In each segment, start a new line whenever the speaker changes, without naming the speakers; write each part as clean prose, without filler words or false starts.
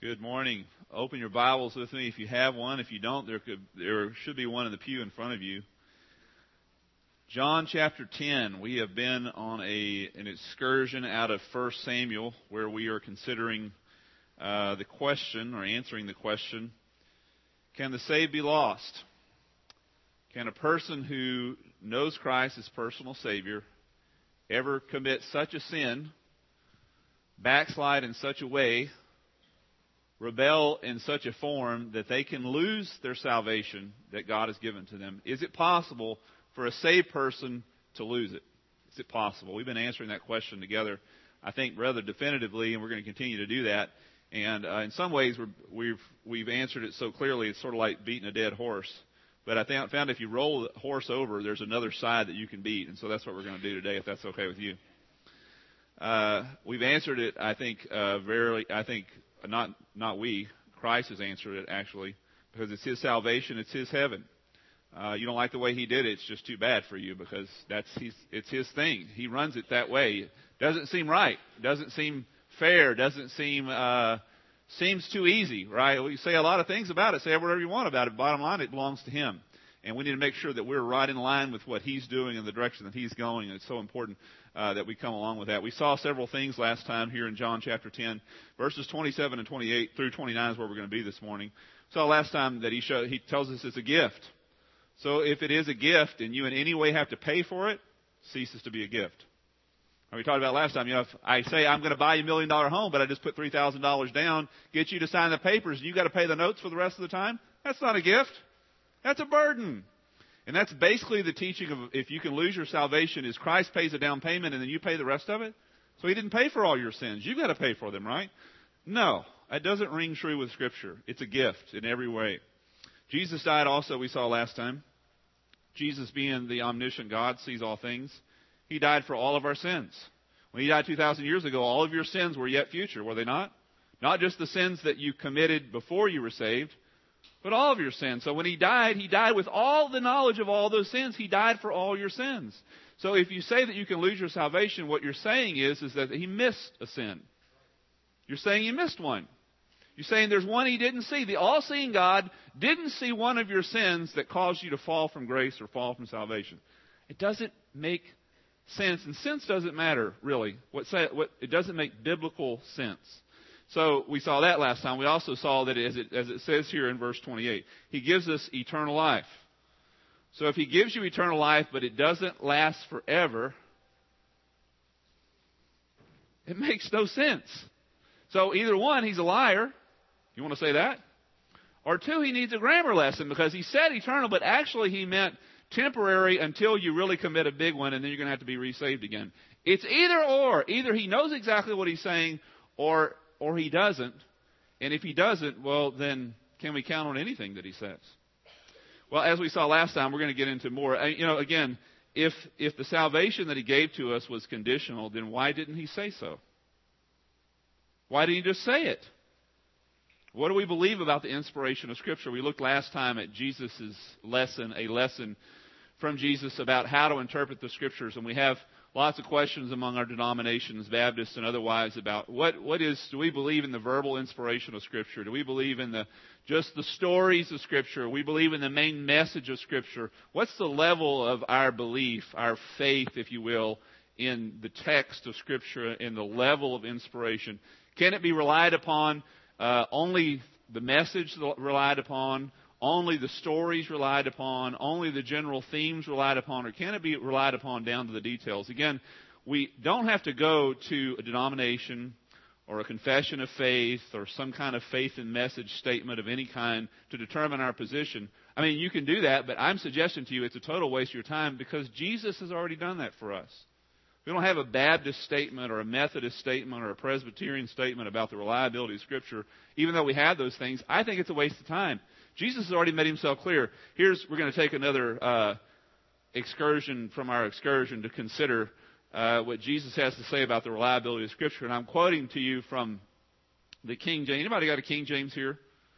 Good morning. Open your Bibles with me if you have one. If you don't, there should be one in the pew in front of you. John chapter 10. We have been on an excursion out of 1 Samuel where we are considering the question, or answering the question, can the saved be lost? Can a person who knows Christ as personal Savior ever commit such a sin, backslide in such a way, rebel in such a form that they can lose their salvation that God has given to them? Is it possible for a saved person to lose it? Is it possible? We've been answering that question together, I think, rather definitively, and we're going to continue to do that. And in some ways, we've answered it so clearly, it's sort of like beating a dead horse. But I found if you roll the horse over, there's another side that you can beat, and so that's what we're going to do today, if that's okay with you. We've answered it, I think, not we. Christ has answered it, actually, because it's His salvation, it's His heaven. You don't like the way He did it, it's just too bad for you, because it's His thing. He runs it that way. It doesn't seem right. It doesn't seem fair. It doesn't seems too easy, right? We say a lot of things about it. Say whatever you want about it. Bottom line, it belongs to Him. And we need to make sure that we're right in line with what He's doing and the direction that He's going. And it's so important that we come along with that. We saw several things last time here in John chapter 10. Verses 27 and 28 through 29 is where we're going to be this morning. Saw last time that He tells us it's a gift. So if it is a gift and you in any way have to pay for it, ceases to be a gift. And we talked about last time, if I say I'm going to buy you $1 million home, but I just put $3,000 down, get you to sign the papers, and you got to pay the notes for the rest of the time, that's not a gift. That's a burden. And that's basically the teaching of if you can lose your salvation is Christ pays a down payment and then you pay the rest of it. So He didn't pay for all your sins. You've got to pay for them, right? No, that doesn't ring true with Scripture. It's a gift in every way. Jesus died also, we saw last time. Jesus, being the omniscient God, sees all things. He died for all of our sins. When He died 2,000 years ago, all of your sins were yet future, were they not? Not just the sins that you committed before you were saved, but all of your sins. So when He died with all the knowledge of all those sins. He died for all your sins. So if you say that you can lose your salvation, what you're saying is that He missed a sin. You're saying He missed one. You're saying there's one He didn't see. The all-seeing God didn't see one of your sins that caused you to fall from grace or fall from salvation. It doesn't make sense, and sense doesn't matter, really. It doesn't make biblical sense. So we saw that last time. We also saw that as it says here in verse 28, He gives us eternal life. So if He gives you eternal life, but it doesn't last forever, it makes no sense. So either one, He's a liar. You want to say that? Or two, He needs a grammar lesson, because He said eternal, but actually He meant temporary until you really commit a big one, and then you're going to have to be resaved again. It's either or. Either He knows exactly what He's saying, or He doesn't. And if He doesn't, well, then can we count on anything that He says? Well, as we saw last time, we're going to get into more. Again, if the salvation that He gave to us was conditional, then why didn't He say so? Why didn't He just say it? What do we believe about the inspiration of Scripture? We looked last time at Jesus' lesson, a lesson from Jesus about how to interpret the Scriptures. And we have lots of questions among our denominations, Baptists and otherwise, about do we believe in the verbal inspiration of Scripture? Do we believe in just the stories of Scripture? We believe in the main message of Scripture. What's the level of our belief, our faith, if you will, in the text of Scripture, in the level of inspiration? Can it be relied upon, only the message relied upon, only the stories relied upon, only the general themes relied upon, or can it be relied upon down to the details? Again, we don't have to go to a denomination or a confession of faith or some kind of faith and message statement of any kind to determine our position. I mean, you can do that, but I'm suggesting to you it's a total waste of your time, because Jesus has already done that for us. We don't have a Baptist statement or a Methodist statement or a Presbyterian statement about the reliability of Scripture. Even though we have those things, I think it's a waste of time. Jesus has already made Himself clear. We're going to take another excursion from our excursion to consider what Jesus has to say about the reliability of Scripture. And I'm quoting to you from the King James. Anybody got a King James here?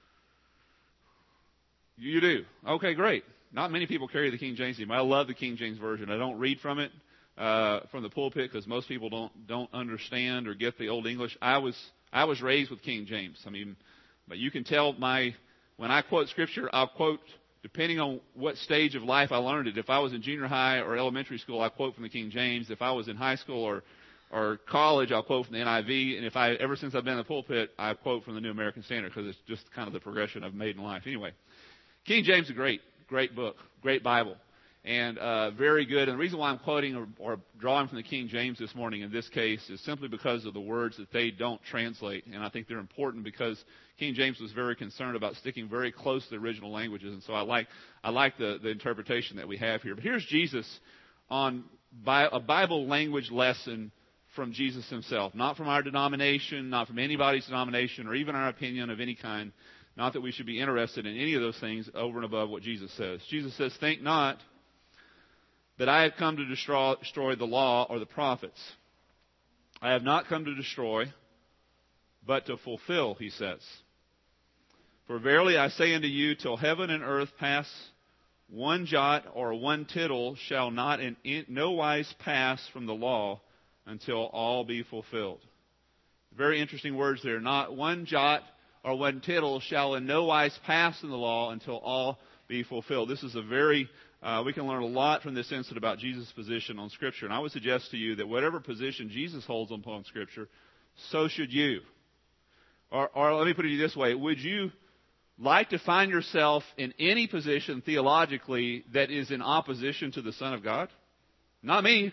You do. Okay, great. Not many people carry the King James anymore. I love the King James Version. I don't read from it from the pulpit because most people don't understand or get the Old English. I I was raised with King James. But you can tell when I quote Scripture, I'll quote depending on what stage of life I learned it. If I was in junior high or elementary school, I quote from the King James. If I was in high school or college, I'll quote from the NIV. And ever since I've been in the pulpit, I quote from the New American Standard because it's just kind of the progression I've made in life. Anyway, King James is a great book, great Bible, and very good. And the reason why I'm quoting or drawing from the King James this morning in this case is simply because of the words that they don't translate. And I think they're important because King James was very concerned about sticking very close to the original languages. And so I like the interpretation that we have here. But here's Jesus on a Bible language lesson from Jesus himself, not from our denomination, not from anybody's denomination, or even our opinion of any kind. Not that we should be interested in any of those things over and above what Jesus says. Jesus says, "Think not that I have come to destroy the law or the prophets. I have not come to destroy, but to fulfill," he says. "For verily I say unto you, till heaven and earth pass, one jot or one tittle shall not in no wise pass from the law until all be fulfilled." Very interesting words there. Not one jot or one tittle shall in no wise pass in the law until all be fulfilled. This is we can learn a lot from this incident about Jesus' position on Scripture. And I would suggest to you that whatever position Jesus holds upon Scripture, so should you. Or let me put it this way. Would you like to find yourself in any position theologically that is in opposition to the Son of God? Not me.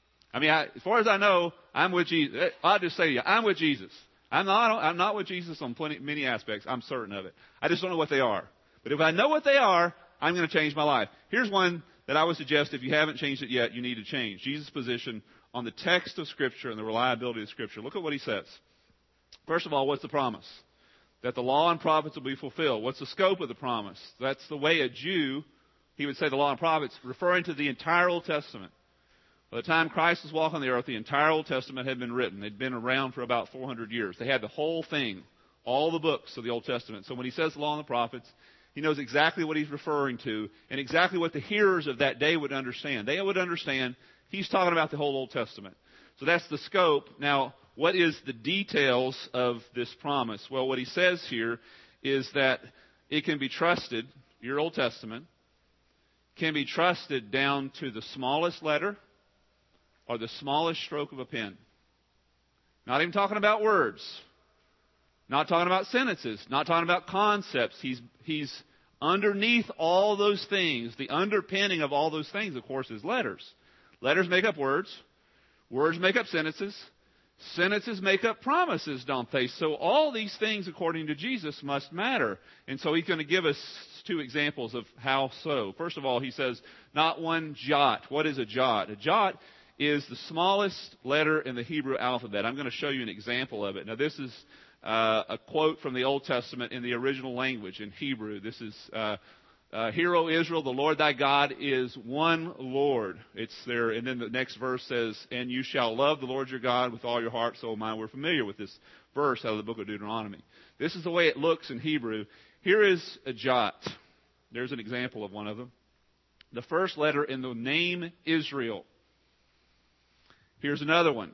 As far as I know, I'm with Jesus. I'll just say to you, I'm with Jesus. I'm not with Jesus on many aspects. I'm certain of it. I just don't know what they are. But if I know what they are, I'm going to change my life. Here's one that I would suggest if you haven't changed it yet, you need to change. Jesus' position on the text of Scripture and the reliability of Scripture. Look at what he says. First of all, what's the promise? That the law and prophets will be fulfilled. What's the scope of the promise? That's the way a Jew, he would say the law and prophets, referring to the entire Old Testament. By the time Christ was walking the earth, the entire Old Testament had been written. They'd been around for about 400 years. They had the whole thing, all the books of the Old Testament. So when he says the law and the prophets, he knows exactly what he's referring to and exactly what the hearers of that day would understand. They would understand he's talking about the whole Old Testament. So that's the scope. Now, what is the details of this promise? Well, what he says here is that it can be trusted, your Old Testament, can be trusted down to the smallest letter or the smallest stroke of a pen. Not even talking about words. Not talking about sentences. Not talking about concepts. He's underneath all those things. The underpinning of all those things, of course, is letters. Letters make up words. Words make up sentences. Sentences make up promises, don't they? So all these things, according to Jesus, must matter. And so he's going to give us two examples of how so. First of all, he says, not one jot. What is a jot? A jot is the smallest letter in the Hebrew alphabet. I'm going to show you an example of it. Now, this is a quote from the Old Testament in the original language, in Hebrew. This is, "Hear, O Israel, the Lord thy God is one Lord." It's there, and then the next verse says, "And you shall love the Lord your God with all your heart, soul, and mind." We're familiar with this verse out of the book of Deuteronomy. This is the way it looks in Hebrew. Here is a jot. There's an example of one of them. The first letter in the name Israel. Here's another one.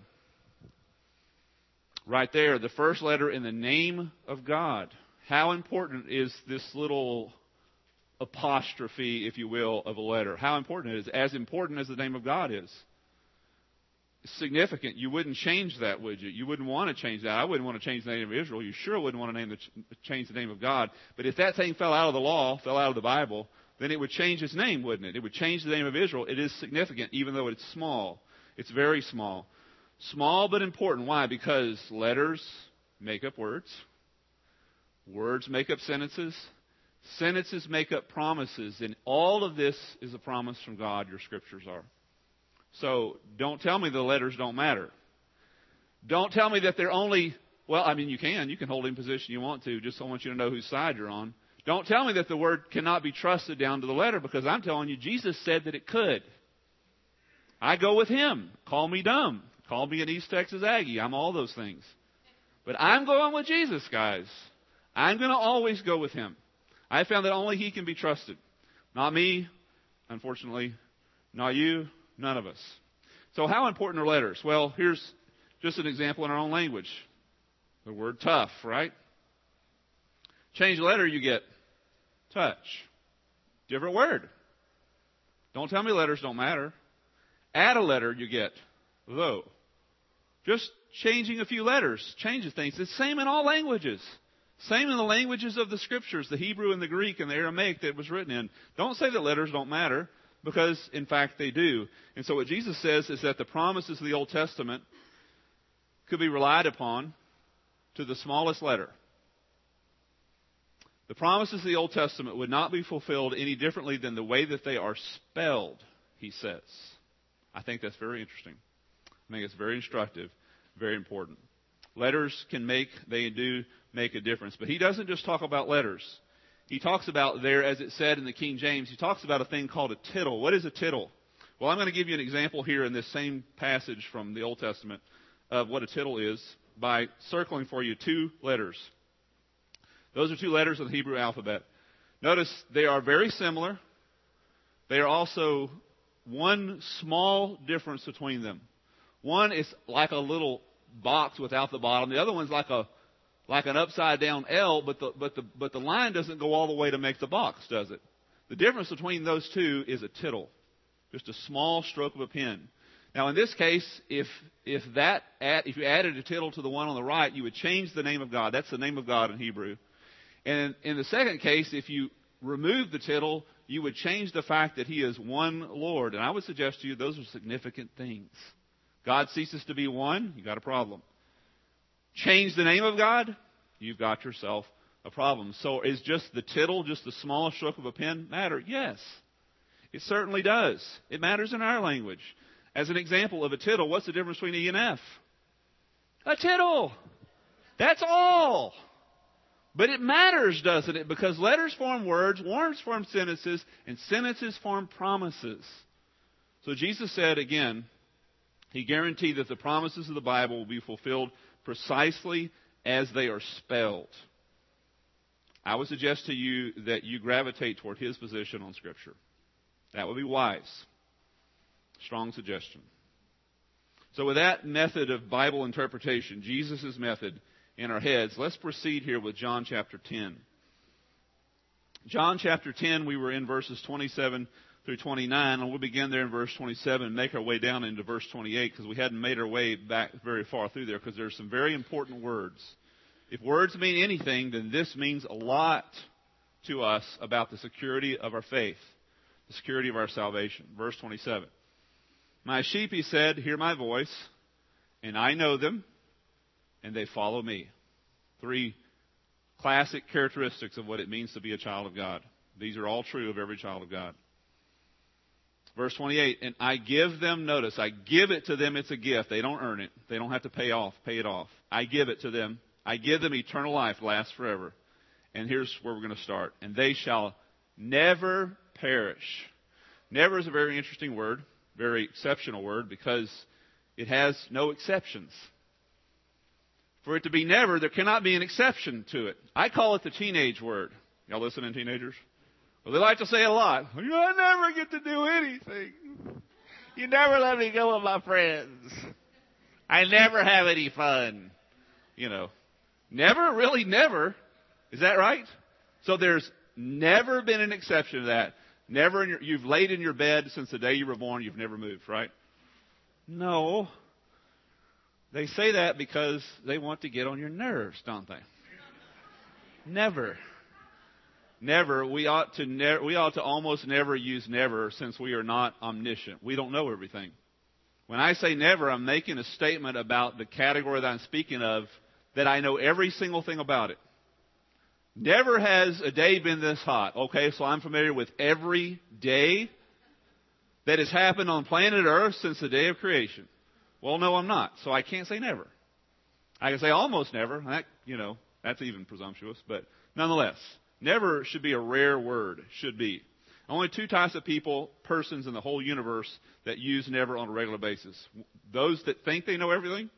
Right there, the first letter in the name of God. How important is this little apostrophe, if you will, of a letter? How important it is. As important as the name of God is. It's significant. You wouldn't change that, would you? You wouldn't want to change that. I wouldn't want to change the name of Israel. You sure wouldn't want to change the name of God. But if that thing fell out of the law, fell out of the Bible, then it would change its name, wouldn't it? It would change the name of Israel. It is significant, even though it's small. It's very small. Small but important. Why? Because letters make up words. Words make up sentences. Sentences make up promises. And all of this is a promise from God, your Scriptures are. So don't tell me the letters don't matter. Don't tell me that they're only, you can. You can hold any position you want to. Just I want you to know whose side you're on. Don't tell me that the Word cannot be trusted down to the letter, because I'm telling you, Jesus said that it could. I go with Him. Call me dumb. Call me an East Texas Aggie. I'm all those things. But I'm going with Jesus, guys. I'm going to always go with Him. I found that only He can be trusted. Not me, unfortunately. Not you. None of us. So how important are letters? Well, here's just an example in our own language. The word tough, right? Change letter, you get touch. Different word. Don't tell me letters don't matter. Add a letter, you get though. Just changing a few letters changes things. It's the same in all languages. Same in the languages of the Scriptures, the Hebrew and the Greek and the Aramaic that it was written in. Don't say that letters don't matter, because, in fact, they do. And so what Jesus says is that the promises of the Old Testament could be relied upon to the smallest letter. The promises of the Old Testament would not be fulfilled any differently than the way that they are spelled, he says. I think that's very interesting. I think it's very instructive, very important. Letters they do make a difference. But he doesn't just talk about letters. He talks about there, as it said in the King James, he talks about a thing called a tittle. What is a tittle? Well, I'm going to give you an example here in this same passage from the Old Testament of what a tittle is by circling for you 2 letters. Those are 2 letters of the Hebrew alphabet. Notice they are very similar. They are also one small difference between them. One is like a little box without the bottom. The other one's like an upside down L, but the line doesn't go all the way to make the box, does it? The difference between those 2 is a tittle, just a small stroke of a pen. Now, in this case, if you added a tittle to the one on the right, you would change the name of God. That's the name of God in Hebrew. And in the second case, if you remove the tittle, you would change the fact that He is one Lord. And I would suggest to you those are significant things. God ceases to be one, you've got a problem. Change the name of God, you've got yourself a problem. So is just the tittle, just the smallest stroke of a pen matter? Yes, it certainly does. It matters in our language. As an example of a tittle, what's the difference between E and F? A tittle. That's all. But it matters, doesn't it? Because letters form words form sentences, and sentences form promises. So Jesus said again, He guaranteed that the promises of the Bible will be fulfilled precisely as they are spelled. I would suggest to you that you gravitate toward His position on Scripture. That would be wise. Strong suggestion. So with that method of Bible interpretation, Jesus' method in our heads, let's proceed here with John chapter 10. John chapter 10, we were in verses 27 through 29, and we'll begin there in verse 27 and make our way down into verse 28 because we hadn't made our way back very far through there because there's some very important words. If words mean anything, then this means a lot to us about the security of our faith, the security of our salvation. Verse 27. My sheep, he said, hear my voice, and I know them, and they follow me. 3 classic characteristics of what it means to be a child of God. These are all true of every child of God. Verse 28, and I give them, notice, I give it to them, it's a gift. They don't earn it. They don't have to pay it off. I give it to them. I give them eternal life, lasts forever. And here's where we're going to start. And they shall never perish. Never is a very interesting word, very exceptional word, because it has no exceptions. For it to be never, there cannot be an exception to it. I call it the teenage word. Y'all listening, teenagers? Well, they like to say a lot. I never get to do anything. You never let me go with my friends. I never have any fun. You know, never, really never. Is that right? So there's never been an exception to that. Never, you've laid in your bed since the day you were born. You've never moved, right? No. They say that because they want to get on your nerves, don't they? Never. Never. We ought to almost never use never since we are not omniscient. We don't know everything. When I say never, I'm making a statement about the category that I'm speaking of, that I know every single thing about it. Never has a day been this hot. Okay, so I'm familiar with every day that has happened on planet Earth since the day of creation. Well, no, I'm not. So I can't say never. I can say almost never. That's even presumptuous. But nonetheless, never should be a rare word. Should be. Only 2 types of persons in the whole universe that use never on a regular basis. Those that think they know everything,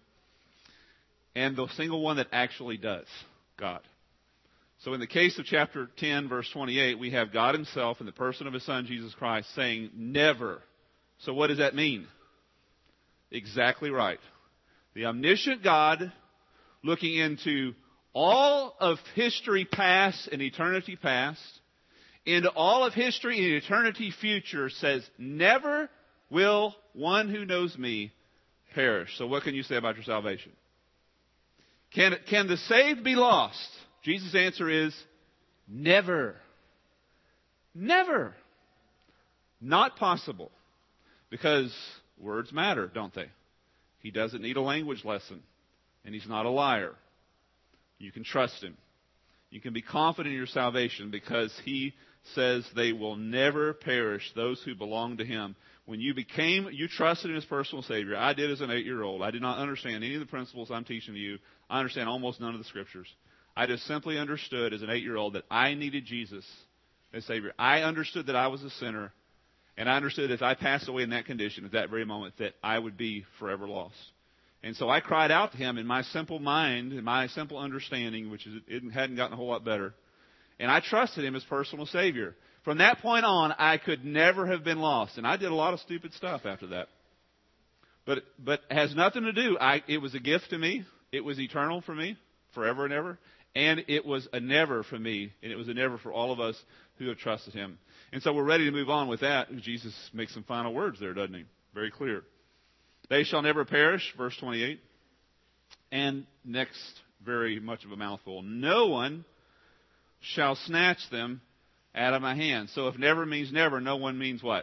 and the single one that actually does, God. So in the case of chapter 10, verse 28, we have God Himself in the person of His Son, Jesus Christ, saying never. So what does that mean? Exactly right. The omniscient God looking into all of history past and eternity past, into all of history and eternity future, says, never will one who knows me perish. So what can you say about your salvation? Can the saved be lost? Jesus' answer is never. Never. Not possible. Because words matter, don't they? He doesn't need a language lesson. And he's not a liar. You can trust him. You can be confident in your salvation because he says they will never perish, those who belong to him. When you trusted in his personal Savior. I did as an 8-year-old. I did not understand any of the principles I'm teaching to you. I understand almost none of the Scriptures. I just simply understood as an 8-year-old that I needed Jesus as Savior. I understood that I was a sinner. And I understood if I passed away in that condition at that very moment that I would be forever lost. And so I cried out to him in my simple mind, in my simple understanding, which it hadn't gotten a whole lot better. And I trusted him as personal Savior. From that point on, I could never have been lost. And I did a lot of stupid stuff after that. But it has nothing to do. It was a gift to me. It was eternal for me, forever and ever. And it was a never for me. And it was a never for all of us who have trusted him. And so we're ready to move on with that. Jesus makes some final words there, doesn't he? Very clear. They shall never perish, verse 28. And next, very much of a mouthful. No one shall snatch them out of my hand. So if never means never, no one means what?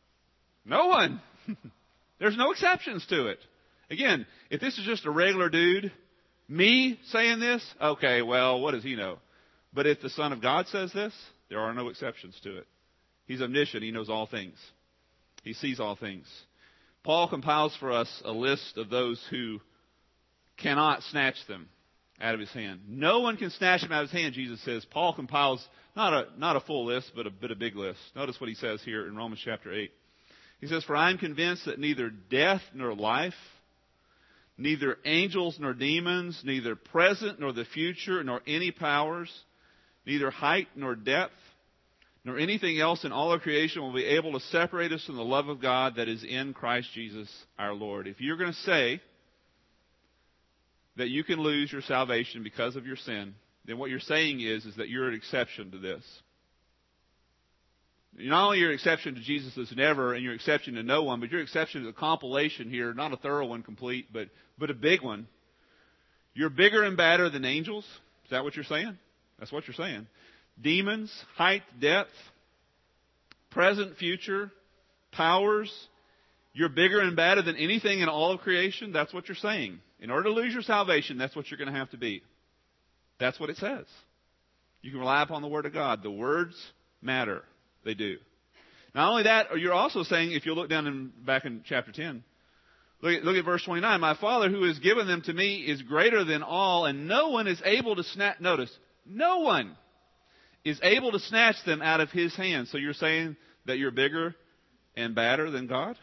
No one. There's no exceptions to it. Again, if this is just a regular dude, me saying this, okay, well, what does he know? But if the Son of God says this, there are no exceptions to it. He's omniscient. He knows all things. He sees all things. Paul compiles for us a list of those who cannot snatch them out of his hand. No one can snatch them out of his hand, Jesus says. Paul compiles not a full list, but a big list. Notice what he says here in Romans chapter 8. He says, "For I am convinced that neither death nor life, neither angels nor demons, neither present nor the future, nor any powers, neither height nor depth, nor anything else in all of creation will be able to separate us from the love of God that is in Christ Jesus our Lord." If you're going to say that you can lose your salvation because of your sin, then what you're saying is that you're an exception to this. Not only your exception to Jesus is never, and your exception to no one, but your exception to the compilation here, not a thorough one complete, but a big one. You're bigger and badder than angels. Is that what you're saying? That's what you're saying. Demons, height, depth, present, future, powers. You're bigger and badder than anything in all of creation. That's what you're saying. In order to lose your salvation, that's what you're going to have to be. That's what it says. You can rely upon the Word of God. The words matter. They do. Not only that, you're also saying, if you look down back in chapter 10, look at verse 29. "My Father who has given them to me is greater than all, and no one is able to snatch," notice, no one is able to snatch them out of his hand. So you're saying that you're bigger and badder than God?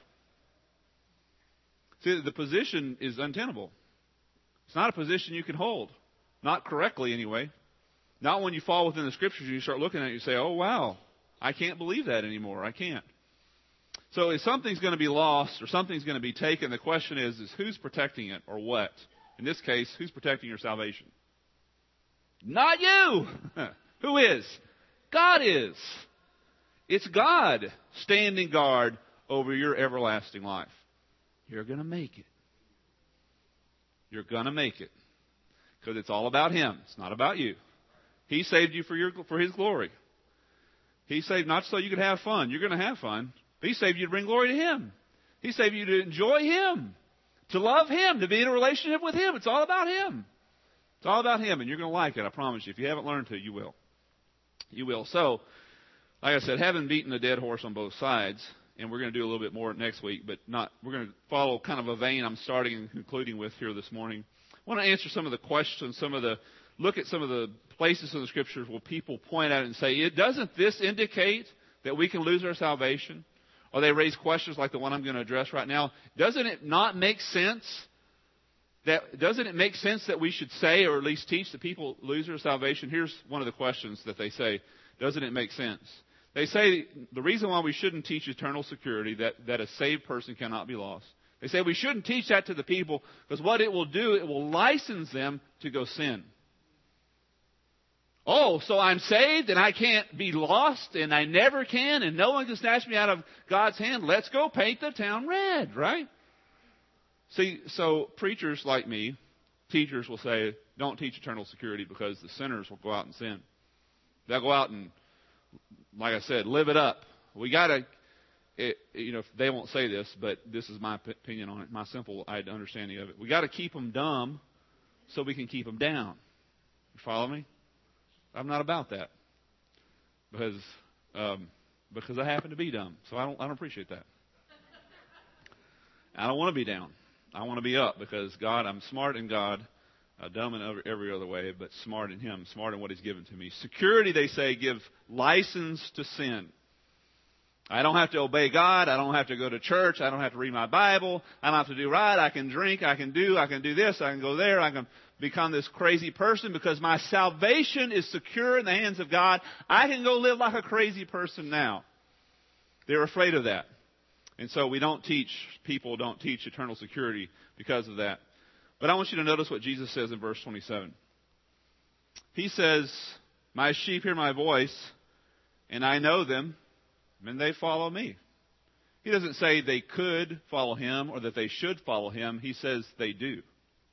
See, the position is untenable. It's not a position you can hold. Not correctly, anyway. Not when you fall within the Scriptures and you start looking at it and you say, oh, wow, I can't believe that anymore. I can't. So if something's going to be lost or something's going to be taken, the question is who's protecting it or what? In this case, who's protecting your salvation? Not you! Who is? God is. It's God standing guard over your everlasting life. You're going to make it. You're going to make it. Because it's all about Him. It's not about you. He saved you for His glory. He saved not so you could have fun. You're going to have fun. But He saved you to bring glory to Him. He saved you to enjoy Him. To love Him. To be in a relationship with Him. It's all about Him. It's all about Him. And you're going to like it. I promise you. If you haven't learned to, you will. You will. So, like I said, having beaten a dead horse on both sides, and we're going to do a little bit more next week, but we're going to follow kind of a vein I'm starting and concluding with here this morning. I want to answer some of the questions, look at some of the places in the Scriptures where people point out and say, doesn't this indicate that we can lose our salvation? Or they raise questions like the one I'm going to address right now. Doesn't it make sense that we should say, or at least teach, that people lose their salvation? Here's one of the questions that they say. Doesn't it make sense? They say the reason why we shouldn't teach eternal security, that a saved person cannot be lost. They say we shouldn't teach that to the people because what it will do, it will license them to go sin. Oh, so I'm saved and I can't be lost and I never can and no one can snatch me out of God's hand. Let's go paint the town red, right? See, so preachers like me, teachers will say, don't teach eternal security because the sinners will go out and sin. They'll go out and, like I said, live it up. We got to, they won't say this, but this is my opinion on it, my simple understanding of it. We got to keep them dumb so we can keep them down. You follow me? I'm not about that because I happen to be dumb, so I don't appreciate that. I don't want to be down. I want to be up because God, I'm smart in God, dumb in every other way, but smart in Him, smart in what He's given to me. Security, they say, give license to sin. I don't have to obey God. I don't have to go to church. I don't have to read my Bible. I don't have to do right. I can drink. I can do this. I can go there. I can become this crazy person because my salvation is secure in the hands of God. I can go live like a crazy person now. They're afraid of that. And so people don't teach eternal security because of that. But I want you to notice what Jesus says in verse 27. He says, my sheep hear my voice, and I know them, and they follow me. He doesn't say they could follow Him or that they should follow Him. He says they do.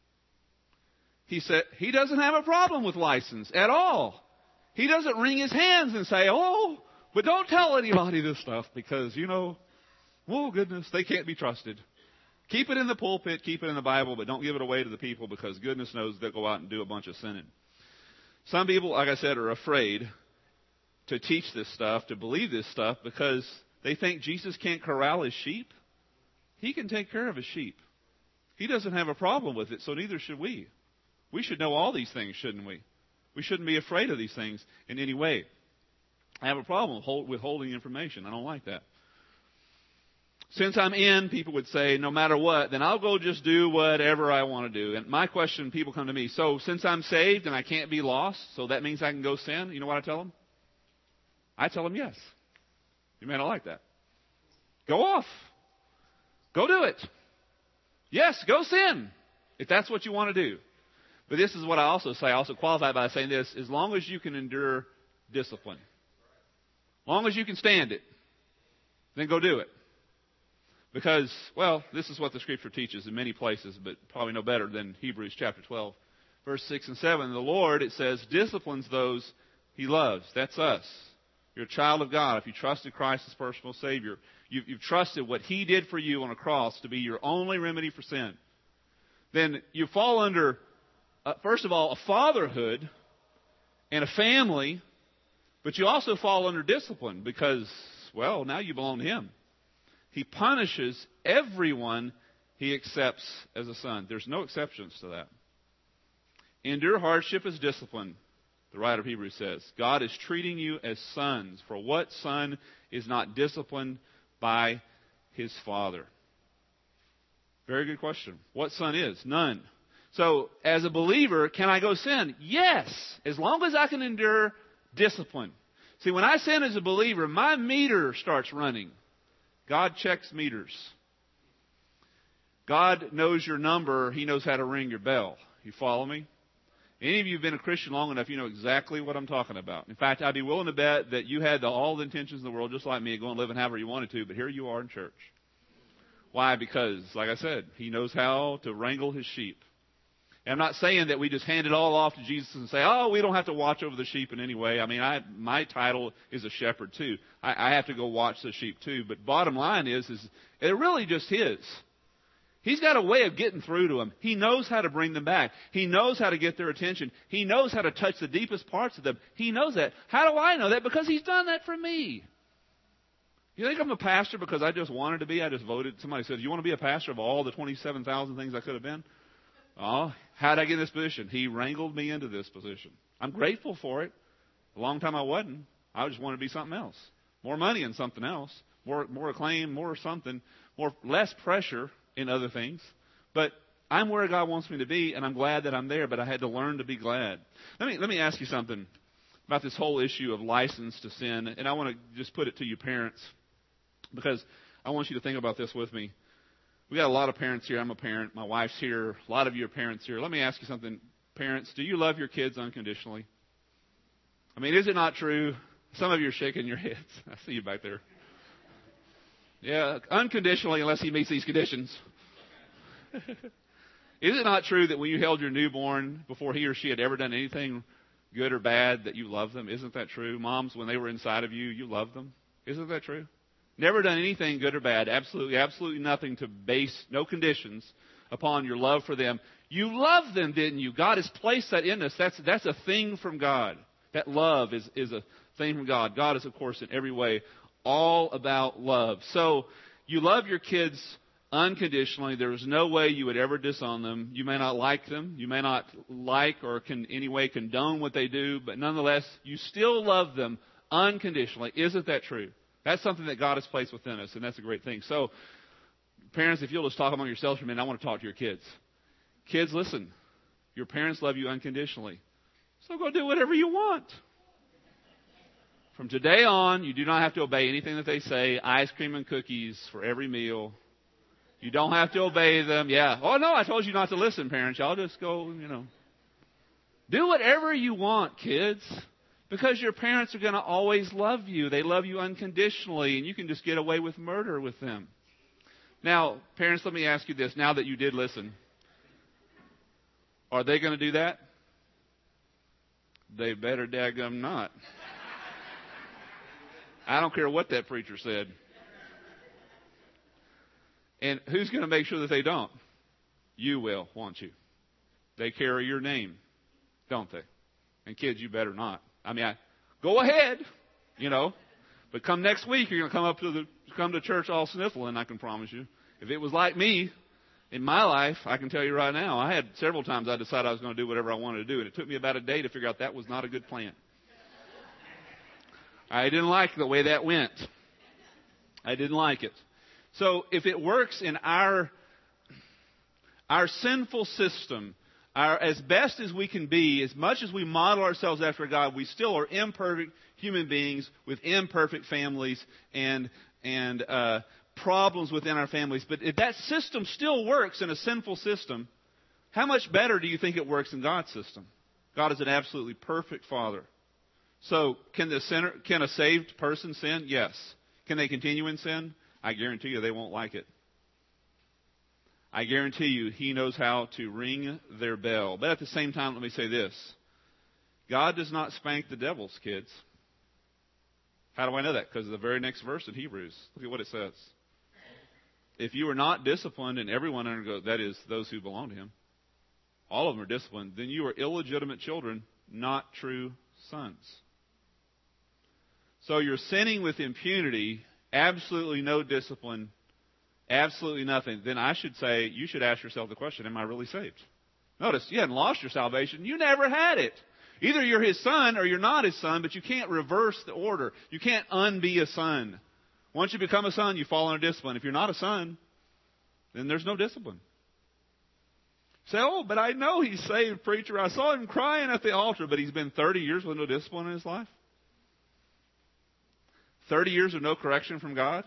He said he doesn't have a problem with license at all. He doesn't wring his hands and say, oh, but don't tell anybody this stuff because, oh goodness, they can't be trusted. Keep it in the pulpit, keep it in the Bible, but don't give it away to the people because goodness knows they'll go out and do a bunch of sinning. Some people, like I said, are afraid to teach this stuff, to believe this stuff because they think Jesus can't corral His sheep. He can take care of His sheep. He doesn't have a problem with it, so neither should we. We should know all these things, shouldn't we? We shouldn't be afraid of these things in any way. I have a problem with holding information. I don't like that. Since I'm in, people would say, no matter what, then I'll go just do whatever I want to do. And my question, people come to me, so since I'm saved and I can't be lost, so that means I can go sin? You know what I tell them? I tell them yes. You may not like that. Go off. Go do it. Yes, go sin if that's what you want to do. But this is what I also say. I also qualify by saying this. As long as you can endure discipline. As long as you can stand it. Then go do it. Because, well, this is what the Scripture teaches in many places, but probably no better than Hebrews chapter 12. Verse 6 and 7. The Lord, it says, disciplines those He loves. That's us. You're a child of God. If you trusted Christ as personal Savior, you've trusted what He did for you on a cross to be your only remedy for sin. Then you fall under, first of all, a fatherhood and a family, but you also fall under discipline because, well, now you belong to Him. He punishes everyone He accepts as a son. There's no exceptions to that. Endure hardship as discipline, the writer of Hebrews says. God is treating you as sons. For what son is not disciplined by his father? Very good question. What son is? None. So, as a believer, can I go sin? Yes, as long as I can endure discipline. See, when I sin as a believer, my meter starts running. God checks meters. God knows your number. He knows how to ring your bell. You follow me? Any of you have been a Christian long enough, you know exactly what I'm talking about. In fact, I'd be willing to bet that you had all the intentions in the world, just like me, go and live however you wanted to, but here you are in church. Why? Because, like I said, He knows how to wrangle His sheep. And I'm not saying that we just hand it all off to Jesus and say, oh, we don't have to watch over the sheep in any way. I mean, my title is a shepherd too. I have to go watch the sheep too. But bottom line is it really just His. He's got a way of getting through to them. He knows how to bring them back. He knows how to get their attention. He knows how to touch the deepest parts of them. He knows that. How do I know that? Because He's done that for me. You think I'm a pastor because I just wanted to be? I just voted. Somebody said, you want to be a pastor of all the 27,000 things I could have been? Oh, how did I get in this position? He wrangled me into this position. I'm grateful for it. A long time I wasn't. I just wanted to be something else. More money in something else. More acclaim, more something. Less pressure in other things. But I'm where God wants me to be, and I'm glad that I'm there, but I had to learn to be glad. Let me ask you something about this whole issue of license to sin, and I want to just put it to you parents, because I want you to think about this with me. We got a lot of parents here. I'm a parent. My wife's here. A lot of you are parents here. Let me ask you something. Parents, do you love your kids unconditionally? I mean, is it not true? Some of you are shaking your heads. I see you back there. Yeah, unconditionally unless he meets these conditions. Is it not true that when you held your newborn before he or she had ever done anything good or bad that you love them? Isn't that true? Moms, when they were inside of you, you loved them. Isn't that true? Never done anything good or bad. Absolutely nothing to base, no conditions upon your love for them. You loved them, didn't you? God has placed that in us. That's a thing from God. That love is a thing from God. God is, of course, in every way all about love. So you love your kids unconditionally. There is no way you would ever disown them. You may not like them. You may not like or can in any way condone what they do, but nonetheless, you still love them unconditionally. Isn't that true? That's something that God has placed within us, and that's a great thing. So, parents, if you'll just talk among yourselves for a minute, I want to talk to your kids. Kids, listen. Your parents love you unconditionally. So go do whatever you want. From today on, you do not have to obey anything that they say. Ice cream and cookies for every meal. You don't have to obey them. Yeah. Oh, no, I told you not to listen, parents. Y'all just go, Do whatever you want, kids. Because your parents are going to always love you. They love you unconditionally, and you can just get away with murder with them. Now, parents, let me ask you this. Now that you did listen, are they going to do that? They better daggum not. I don't care what that preacher said. And who's going to make sure that they don't? You will, won't you? They carry your name, don't they? And kids, you better not. Go ahead, But come next week, you're going to come to church all sniffling, I can promise you. If it was like me in my life, I can tell you right now, I had several times I decided I was going to do whatever I wanted to do, and it took me about a day to figure out that was not a good plan. I didn't like the way that went. I didn't like it. So if it works in our sinful system, as best as we can be, as much as we model ourselves after God, we still are imperfect human beings with imperfect families and problems within our families. But if that system still works in a sinful system, how much better do you think it works in God's system? God is an absolutely perfect Father. So can a saved person sin? Yes. Can they continue in sin? I guarantee you they won't like it. I guarantee you He knows how to ring their bell. But at the same time, let me say this. God does not spank the devil's kids. How do I know that? Because of the very next verse in Hebrews. Look at what it says. If you are not disciplined, and everyone undergoes, that is, those who belong to Him, all of them are disciplined, then you are illegitimate children, not true sons. So you're sinning with impunity, absolutely no discipline, absolutely nothing. Then I should say, you should ask yourself the question, am I really saved? Notice, you hadn't lost your salvation. You never had it. Either you're His son or you're not His son, but you can't reverse the order. You can't unbe a son. Once you become a son, you fall under discipline. If you're not a son, then there's no discipline. Say, oh, but I know he's saved, preacher. I saw him crying at the altar, but he's been 30 years with no discipline in his life. 30 years of no correction from God.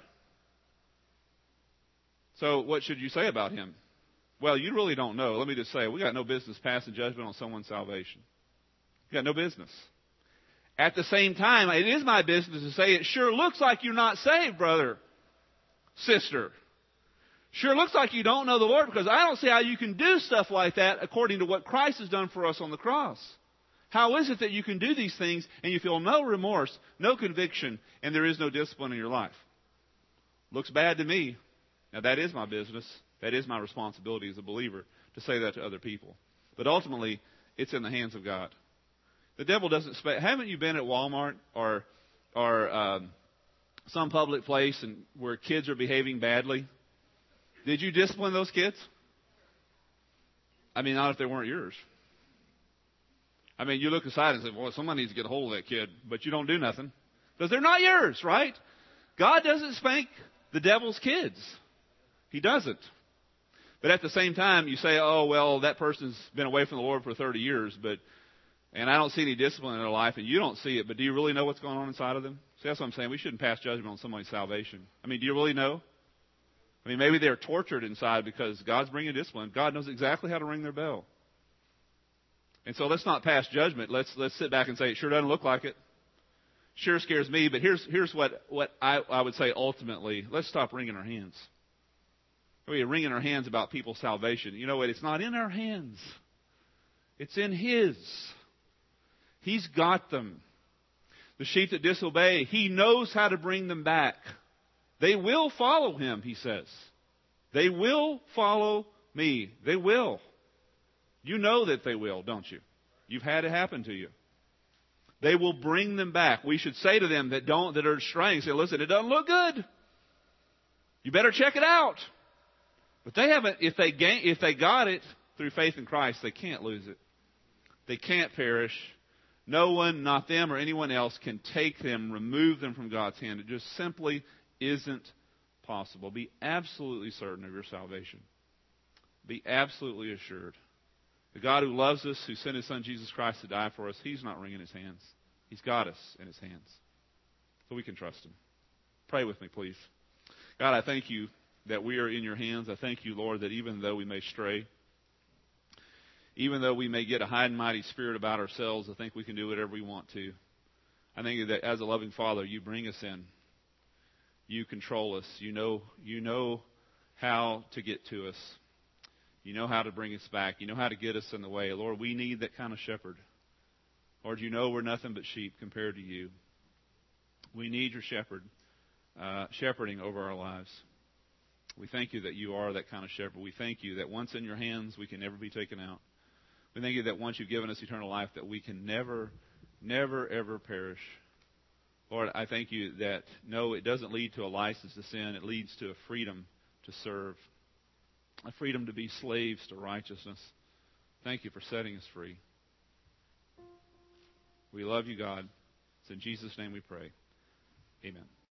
So what should you say about him? Well, you really don't know. Let me just say, we got no business passing judgment on someone's salvation. We got no business. At the same time, it is my business to say it sure looks like you're not saved, brother, sister. Sure looks like you don't know the Lord, because I don't see how you can do stuff like that according to what Christ has done for us on the cross. How is it that you can do these things and you feel no remorse, no conviction, and there is no discipline in your life? Looks bad to me. Now, that is my business. That is my responsibility as a believer to say that to other people. But ultimately, it's in the hands of God. The devil doesn't expect... Haven't you been at Walmart or some public place and where kids are behaving badly? Did you discipline those kids? I mean, not if they weren't yours. I mean, you look aside and say, well, someone needs to get a hold of that kid, but you don't do nothing. Because they're not yours, right? God doesn't spank the devil's kids. He doesn't. But at the same time, you say, oh, well, that person's been away from the Lord for 30 years, and I don't see any discipline in their life, and you don't see it, but do you really know what's going on inside of them? See, that's what I'm saying. We shouldn't pass judgment on somebody's salvation. I mean, do you really know? I mean, maybe they're tortured inside because God's bringing discipline. God knows exactly how to ring their bell. And so let's not pass judgment. Let's sit back and say, it sure doesn't look like it. Sure scares me, but here's what I would say ultimately. Let's stop wringing our hands. We're wringing our hands about people's salvation. You know what? It's not in our hands. It's in His. He's got them. The sheep that disobey, He knows how to bring them back. They will follow Him, He says. They will follow me. They will. You know that they will, don't you? You've had it happen to you. They will bring them back. We should say to them that are straying, say, listen, it doesn't look good. You better check it out. But they haven't. If they got it through faith in Christ, they can't lose it. They can't perish. No one, not them or anyone else, can take them, remove them from God's hand. It just simply isn't possible. Be absolutely certain of your salvation. Be absolutely assured. The God who loves us, who sent His Son Jesus Christ to die for us, He's not wringing His hands. He's got us in His hands. So we can trust Him. Pray with me, please. God, I thank You that we are in Your hands. I thank You, Lord, that even though we may stray, even though we may get a high and mighty spirit about ourselves, I think we can do whatever we want to. I think that as a loving Father, You bring us in. You control us. You know how to get to us. You know how to bring us back. You know how to get us in the way. Lord, we need that kind of shepherd. Lord, You know we're nothing but sheep compared to You. We need Your shepherding over our lives. We thank You that You are that kind of shepherd. We thank You that once in Your hands, we can never be taken out. We thank You that once You've given us eternal life, that we can never, ever perish. Lord, I thank You that, no, it doesn't lead to a license to sin. It leads to a freedom to serve. A freedom to be slaves to righteousness. Thank You for setting us free. We love You, God. It's in Jesus' name we pray. Amen.